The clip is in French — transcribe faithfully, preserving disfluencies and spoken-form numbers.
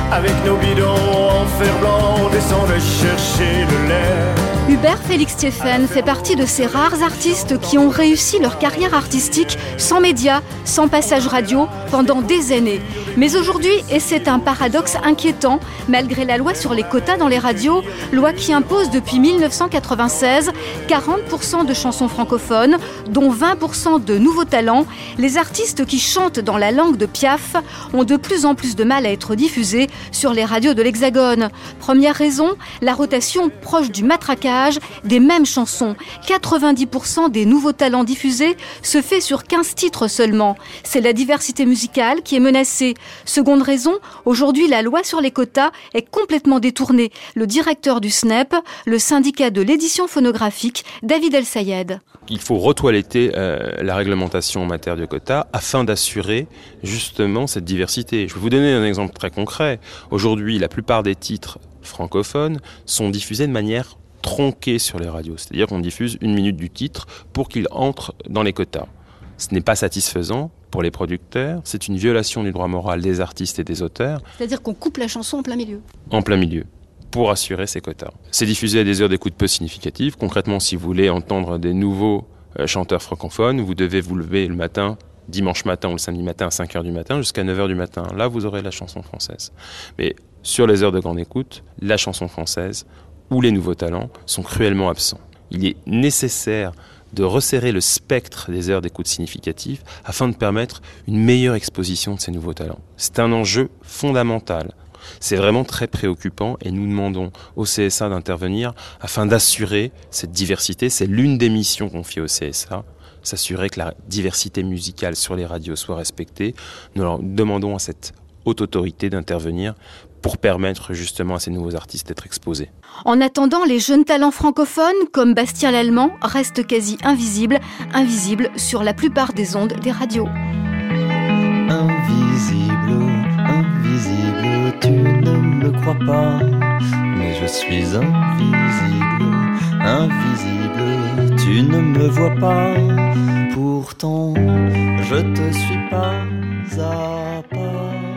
Avec nos bidons en fer blanc, on descend de chercher le lait. Hubert Félix Stéphane fait partie de ces rares artistes qui ont réussi leur carrière artistique sans médias, sans passage radio, pendant des années. Mais aujourd'hui, et c'est un paradoxe inquiétant, malgré la loi sur les quotas dans les radios, loi qui impose depuis mille neuf cent quatre-vingt-seize quarante pour cent de chansons francophones, dont vingt pour cent de nouveaux talents, les artistes qui chantent dans la langue de Piaf ont de plus en plus de mal à être diffusés sur les radios de l'Hexagone. Première raison, la rotation proche du matraquage des mêmes chansons. quatre-vingt-dix pour cent des nouveaux talents diffusés se fait sur quinze titres seulement. C'est la diversité musicale qui est menacée. Seconde raison, aujourd'hui la loi sur les quotas est complètement détournée. Le directeur du S N E P, le syndicat de l'édition phonographique, David El Sayed. Il faut retoiletter euh, la réglementation en matière de quotas afin d'assurer justement cette diversité. Je vais vous donner un exemple très concret. Aujourd'hui, la plupart des titres francophones sont diffusés de manière tronquée sur les radios. C'est-à-dire qu'on diffuse une minute du titre pour qu'il entre dans les quotas. Ce n'est pas satisfaisant pour les producteurs, c'est une violation du droit moral des artistes et des auteurs. C'est-à-dire qu'on coupe la chanson en plein milieu. En plein milieu, pour assurer ces quotas. C'est diffusé à des heures d'écoute peu significatives. Concrètement, si vous voulez entendre des nouveaux euh, chanteurs francophones, vous devez vous lever le matin, dimanche matin ou le samedi matin à cinq heures du matin jusqu'à neuf heures du matin. Là, vous aurez la chanson française. Mais sur les heures de grande écoute, la chanson française ou les nouveaux talents sont cruellement absents. Il est nécessaire de resserrer le spectre des heures d'écoute significatives afin de permettre une meilleure exposition de ces nouveaux talents. C'est un enjeu fondamental. C'est vraiment très préoccupant et nous demandons au C S A d'intervenir afin d'assurer cette diversité. C'est l'une des missions confiées au C S A, s'assurer que la diversité musicale sur les radios soit respectée. Nous leur demandons à cette haute autorité d'intervenir pour permettre justement à ces nouveaux artistes d'être exposés. En attendant, les jeunes talents francophones, comme Bastien Lallemand, restent quasi invisibles, invisibles sur la plupart des ondes des radios. Invisible, invisible, tu ne me crois pas, mais je suis invisible, invisible, tu ne me vois pas, pourtant je te suis pas à pas.